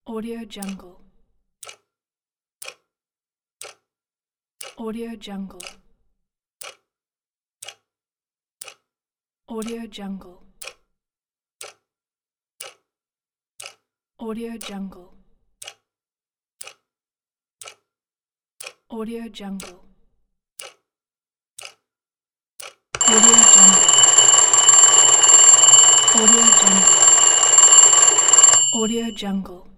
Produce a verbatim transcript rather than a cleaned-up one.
Audio Jungle. Audio Jungle. Audio Jungle. Audio Jungle. Audio Jungle. Audio Jungle. Audio Jungle. Audio Jungle.